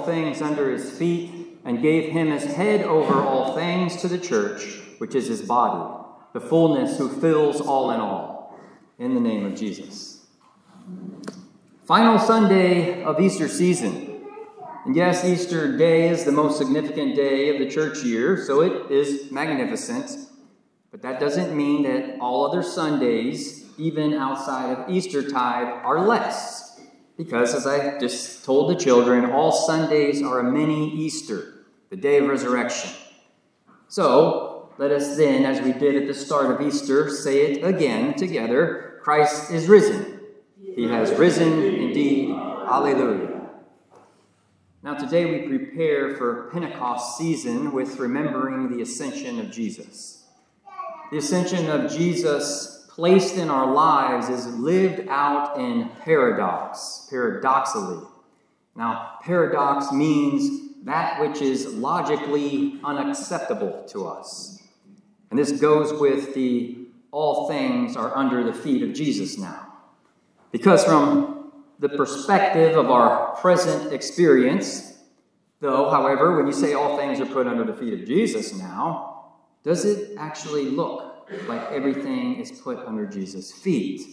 all things under his feet, and gave him as head over all things to the church, which is his body, the fullness who fills all in all. In the name of Jesus. Final Sunday of Easter season. And yes, Easter Day is the most significant day of the church year, so it is magnificent. But that doesn't mean that all other Sundays, even outside of Eastertide, are less. Because, as I just told the children, all Sundays are a mini Easter, the day of resurrection. So, let us then, as we did at the start of Easter, say it again together. Christ is risen. He has risen indeed. Alleluia. Now today we prepare for Pentecost season with remembering the ascension of Jesus. The ascension of Jesus placed in our lives is lived out in paradoxally. Now, paradox means that which is logically unacceptable to us. And this goes with the all things are under the feet of Jesus now. Because from the perspective of our present experience, though, however, when you say all things are put under the feet of Jesus now, does it actually look like everything is put under Jesus' feet?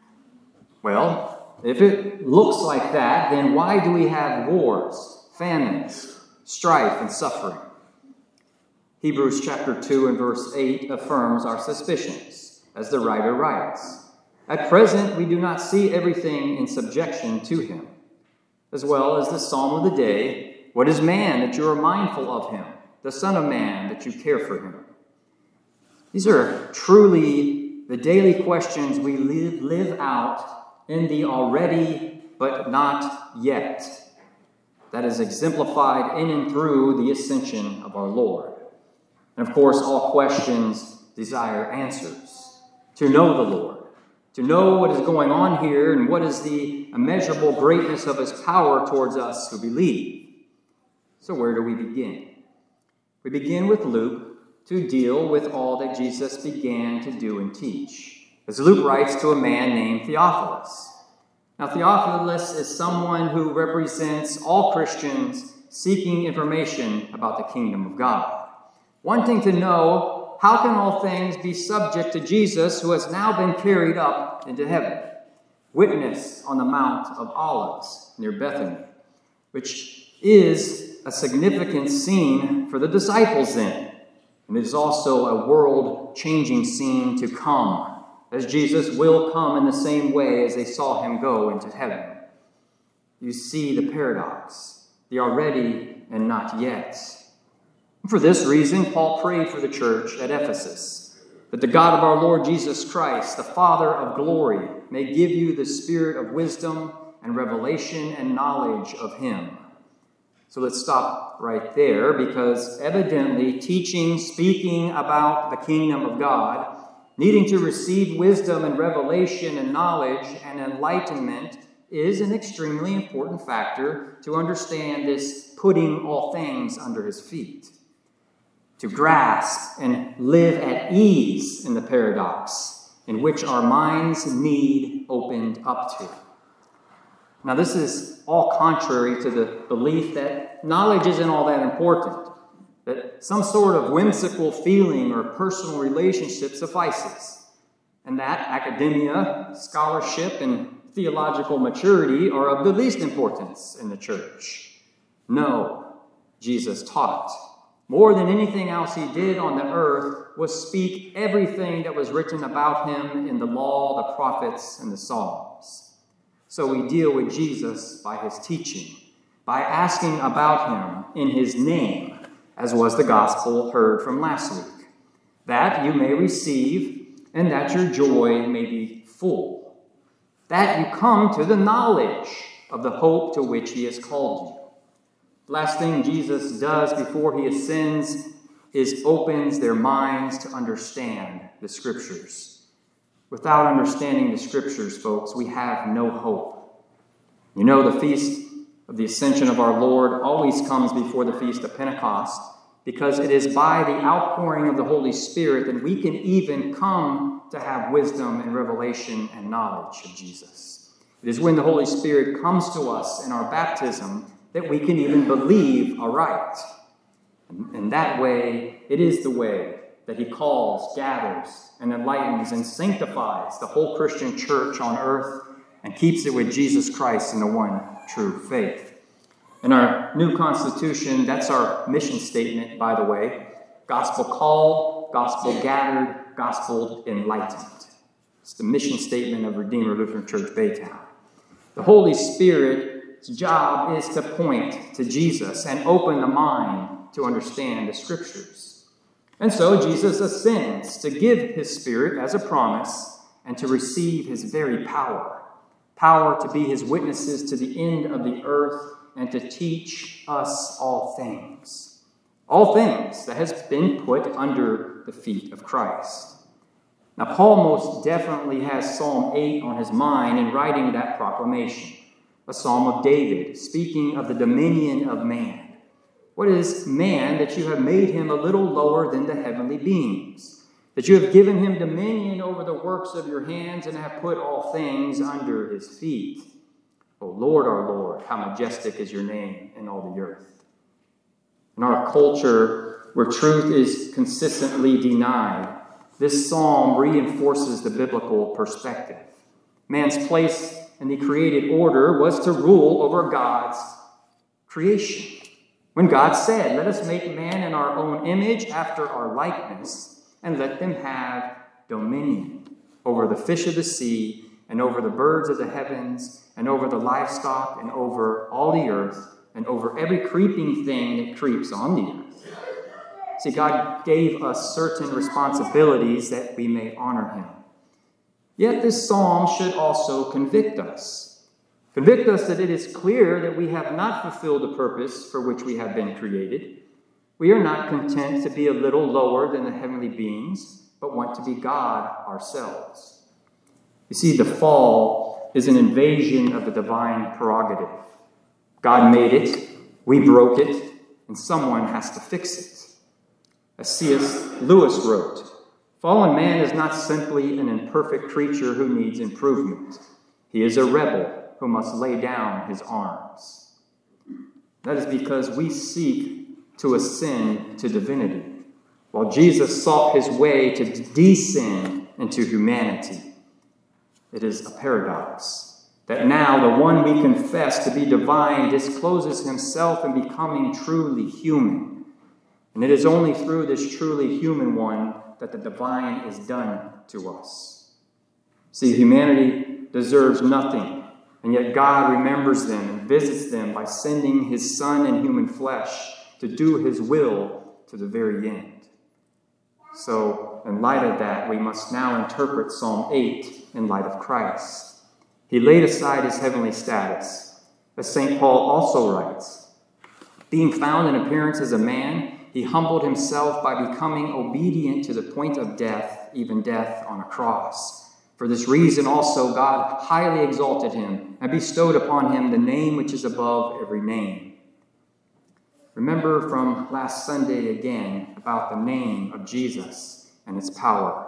Well, if it looks like that, then why do we have wars, famines, strife, and suffering? Hebrews chapter 2 and verse 8 affirms our suspicions, as the writer writes. At present, we do not see everything in subjection to him. As well as the psalm of the day, what is man that you are mindful of him? The son of man that you care for him? These are truly the daily questions we live out in the already but not yet. That is exemplified in and through the ascension of our Lord. And of course, all questions desire answers. To know the Lord. To know what is going on here and what is the immeasurable greatness of his power towards us who believe. So where do we begin? We begin with Luke to deal with all that Jesus began to do and teach. As Luke writes to a man named Theophilus. Now Theophilus is someone who represents all Christians seeking information about the kingdom of God. Wanting to know, how can all things be subject to Jesus, who has now been carried up into heaven? Witnessed on the Mount of Olives near Bethany, which is a significant scene for the disciples then. And it is also a world-changing scene to come, as Jesus will come in the same way as they saw him go into heaven. You see the paradox, the already and not yet. For this reason, Paul prayed for the church at Ephesus, that the God of our Lord Jesus Christ, the Father of glory, may give you the spirit of wisdom and revelation and knowledge of him. So let's stop right there, because evidently teaching, speaking about the kingdom of God, needing to receive wisdom and revelation and knowledge and enlightenment is an extremely important factor to understand this putting all things under his feet. To grasp and live at ease in the paradox in which our minds need opened up to. Now, this is all contrary to the belief that knowledge isn't all that important, that some sort of whimsical feeling or personal relationship suffices, and that academia, scholarship, and theological maturity are of the least importance in the church. No, Jesus taught. More than anything else he did on the earth was speak everything that was written about him in the law, the prophets, and the Psalms. So we deal with Jesus by his teaching, by asking about him in his name, as was the gospel heard from last week, that you may receive and that your joy may be full, that you come to the knowledge of the hope to which he has called you. The last thing Jesus does before he ascends is opens their minds to understand the Scriptures. Without understanding the Scriptures, folks, we have no hope. You know, the feast of the ascension of our Lord always comes before the feast of Pentecost, because it is by the outpouring of the Holy Spirit that we can even come to have wisdom and revelation and knowledge of Jesus. It is when the Holy Spirit comes to us in our baptism that we can even believe aright. And that way, it is the way that he calls, gathers, and enlightens and sanctifies the whole Christian church on earth and keeps it with Jesus Christ in the one true faith. In our new Constitution, that's our mission statement, by the way. Gospel called, gospel gathered, gospel enlightened. It's the mission statement of Redeemer Lutheran Church Baytown. The Holy Spirit's job is to point to Jesus and open the mind to understand the Scriptures. And so Jesus ascends to give his Spirit as a promise and to receive his very power to be his witnesses to the end of the earth and to teach us all things that has been put under the feet of Christ. Now, Paul most definitely has Psalm 8 on his mind in writing that proclamation, a psalm of David, speaking of the dominion of man. What is man that you have made him a little lower than the heavenly beings, that you have given him dominion over the works of your hands and have put all things under his feet? O Lord, our Lord, how majestic is your name in all the earth. In our culture, where truth is consistently denied, this psalm reinforces the biblical perspective. Man's place in the created order was to rule over God's creation. When God said, "Let us make man in our own image, after our likeness, and let them have dominion over the fish of the sea, and over the birds of the heavens, and over the livestock, and over all the earth, and over every creeping thing that creeps on the earth." See, God gave us certain responsibilities that we may honor him. Yet this psalm should also convict us. Convict us that it is clear that we have not fulfilled the purpose for which we have been created. We are not content to be a little lower than the heavenly beings, but want to be God ourselves. You see, the fall is an invasion of the divine prerogative. God made it, we broke it, and someone has to fix it. As C.S. Lewis wrote, "Fallen man is not simply an imperfect creature who needs improvement. He is a rebel who must lay down his arms." That is because we seek to ascend to divinity, while Jesus sought his way to descend into humanity. It is a paradox that now the one we confess to be divine discloses himself in becoming truly human. And it is only through this truly human one that the divine is done to us. See, humanity deserves nothing, and yet God remembers them and visits them by sending his Son in human flesh to do his will to the very end. So, in light of that, we must now interpret Psalm 8 in light of Christ. He laid aside his heavenly status. As St. Paul also writes, "Being found in appearance as a man, he humbled himself by becoming obedient to the point of death, even death on a cross. For this reason also God highly exalted him and bestowed upon him the name which is above every name." Remember from last Sunday again about the name of Jesus and its power.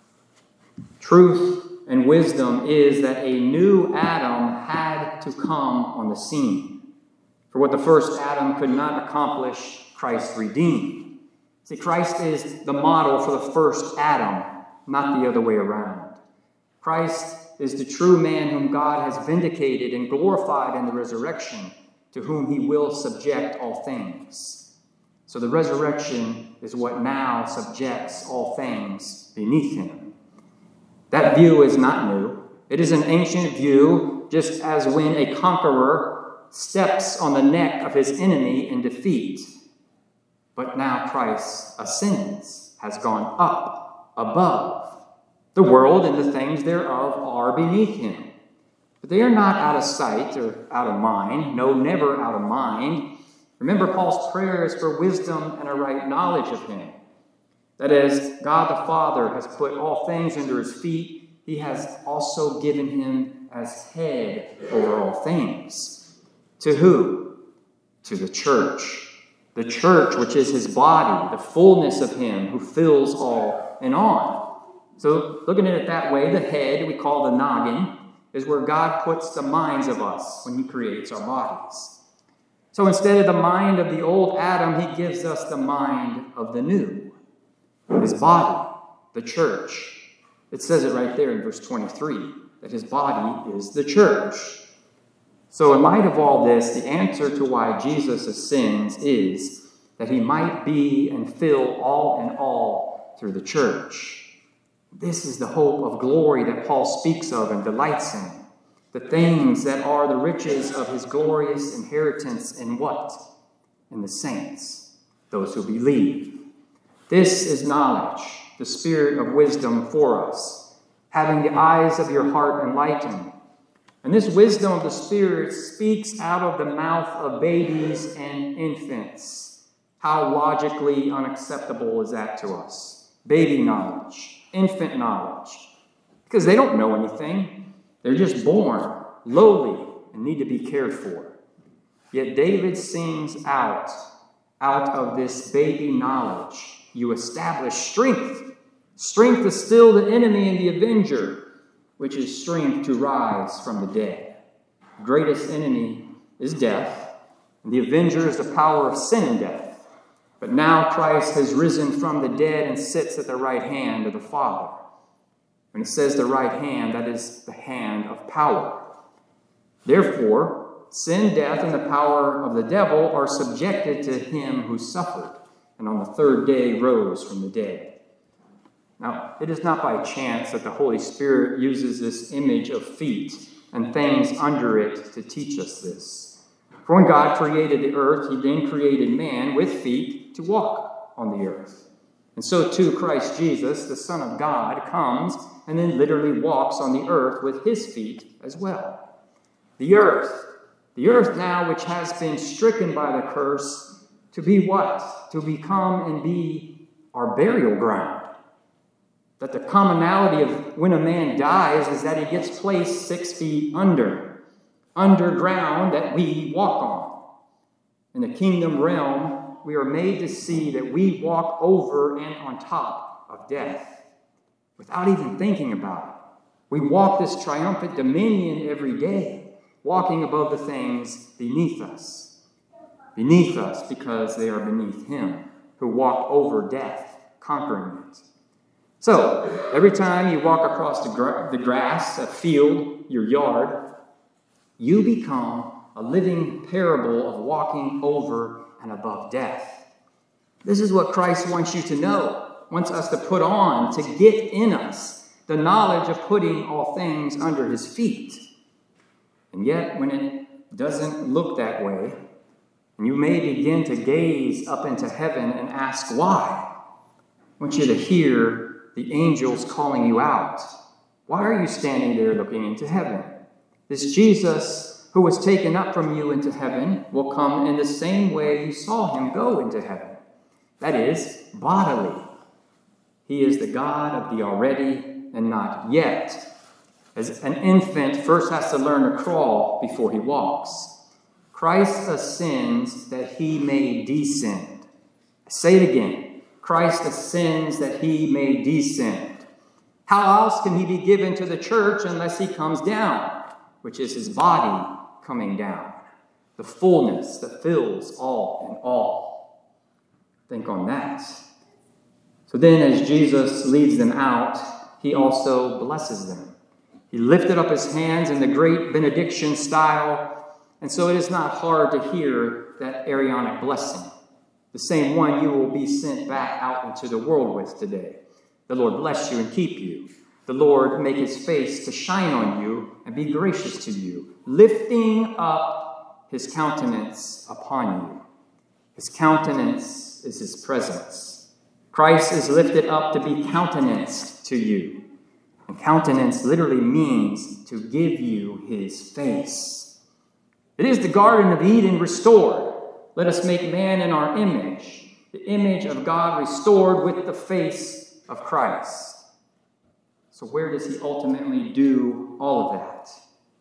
Truth and wisdom is that a new Adam had to come on the scene. For what the first Adam could not accomplish, Christ redeemed. See, Christ is the model for the first Adam, not the other way around. Christ is the true man whom God has vindicated and glorified in the resurrection, to whom he will subject all things. So the resurrection is what now subjects all things beneath him. That view is not new. It is an ancient view, just as when a conqueror steps on the neck of his enemy in defeat. But now Christ ascends, has gone up, above. The world and the things thereof are beneath him. But they are not out of sight or out of mind. No, never out of mind. Remember, Paul's prayer is for wisdom and a right knowledge of him. That is, God the Father has put all things under his feet. He has also given him as head over all things. To who? To the church. The church, which is his body, the fullness of him who fills all in all. So, looking at it that way, the head we call the noggin is where God puts the minds of us when he creates our bodies. So instead of the mind of the old Adam, he gives us the mind of the new, his body, the church. It says it right there in verse 23, that his body is the church. So in light of all this, the answer to why Jesus ascends is that he might be and fill all in all through the church. This is the hope of glory that Paul speaks of and delights in. The things that are the riches of his glorious inheritance in what? In the saints, those who believe. This is knowledge, the spirit of wisdom for us, having the eyes of your heart enlightened. And this wisdom of the Spirit speaks out of the mouth of babies and infants. How logically unacceptable is that to us? Baby knowledge, infant knowledge. Because they don't know anything. They're just born, lowly, and need to be cared for. Yet David sings out of this baby knowledge, you establish strength. Strength to still the enemy and the avenger, which is strength to rise from the dead. The greatest enemy is death, and the avenger is the power of sin and death. But now Christ has risen from the dead and sits at the right hand of the Father. When it says the right hand, that is the hand of power. Therefore, sin, death, and the power of the devil are subjected to him who suffered, and on the third day rose from the dead. Now, it is not by chance that the Holy Spirit uses this image of feet and things under it to teach us this. For when God created the earth, he then created man with feet to walk on the earth. And so too Christ Jesus, the Son of God, comes and then literally walks on the earth with his feet as well. The earth now which has been stricken by the curse, to be what? To become and be our burial ground. That the commonality of when a man dies is that he gets placed 6 feet underground that we walk on. In the kingdom realm, we are made to see that we walk over and on top of death without even thinking about it. We walk this triumphant dominion every day, walking above the things beneath us. Beneath us because they are beneath him who walked over death, conquering it. So, every time you walk across the grass, a field, your yard, you become a living parable of walking over and above death. This is what Christ wants you to know, wants us to put on, to get in us, the knowledge of putting all things under his feet. And yet, when it doesn't look that way, and you may begin to gaze up into heaven and ask why, I want you to hear the angels calling you out. Why are you standing there looking into heaven? This Jesus who was taken up from you into heaven will come in the same way you saw him go into heaven. That is, bodily. He is the God of the already and not yet. As an infant first has to learn to crawl before he walks. Christ ascends that he may descend. I say it again. Christ ascends that he may descend. How else can he be given to the church unless he comes down, which is his body coming down, the fullness that fills all in all. Think on that. So then as Jesus leads them out, he also blesses them. He lifted up his hands in the great benediction style, and so it is not hard to hear that Aaronic blessing. The same one you will be sent back out into the world with today. The Lord bless you and keep you. The Lord make his face to shine on you and be gracious to you, lifting up his countenance upon you. His countenance is his presence. Christ is lifted up to be countenanced to you. And countenance literally means to give you his face. It is the Garden of Eden restored. Let us make man in our image, the image of God restored with the face of Christ. So where does he ultimately do all of that?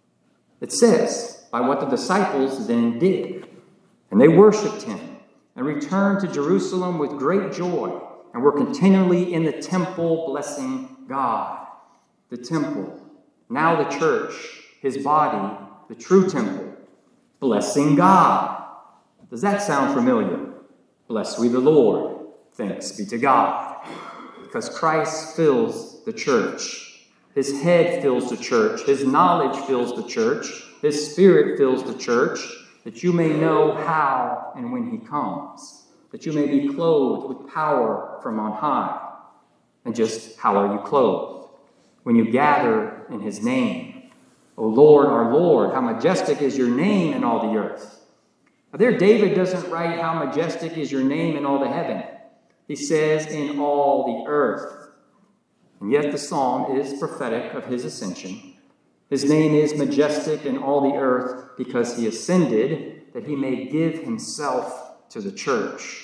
It says, by what the disciples then did. And they worshiped him and returned to Jerusalem with great joy and were continually in the temple blessing God. The temple, now the church, his body, the true temple, blessing God. Does that sound familiar? Blessed be the Lord. Thanks be to God. Because Christ fills the church. His head fills the church. His knowledge fills the church. His Spirit fills the church, that you may know how and when he comes, that you may be clothed with power from on high. And just how are you clothed? When you gather in his name. O Lord, our Lord, how majestic is your name in all the earth. Now there David doesn't write how majestic is your name in all the heaven. He says in all the earth. And yet the psalm is prophetic of his ascension. His name is majestic in all the earth because he ascended, that he may give himself to the church.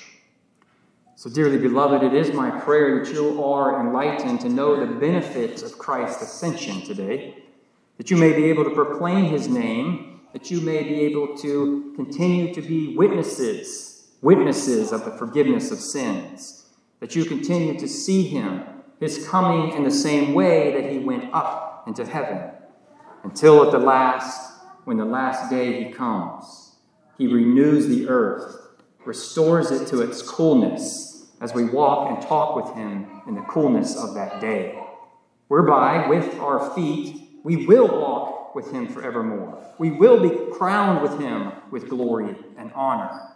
So dearly beloved, it is my prayer that you are enlightened to know the benefits of Christ's ascension today, that you may be able to proclaim his name, that you may be able to continue to be witnesses of the forgiveness of sins, that you continue to see him, his coming in the same way that he went up into heaven, until at the last, when the last day he comes, he renews the earth, restores it to its coolness as we walk and talk with him in the coolness of that day, whereby with our feet we will walk with him forevermore. We will be crowned with him with glory and honor.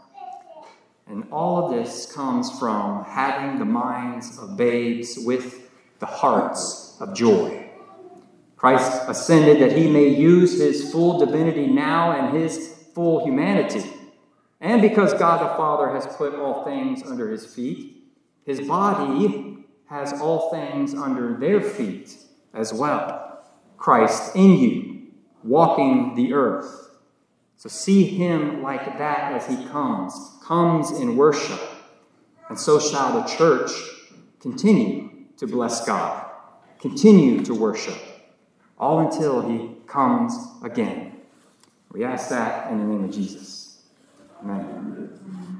And all of this comes from having the minds of babes with the hearts of joy. Christ ascended that he may use his full divinity now and his full humanity. And because God the Father has put all things under his feet, his body has all things under their feet as well. Christ in you, walking the earth. So see him like that as he comes in worship. And so shall the church continue to bless God, continue to worship, all until he comes again. We ask that in the name of Jesus. Amen.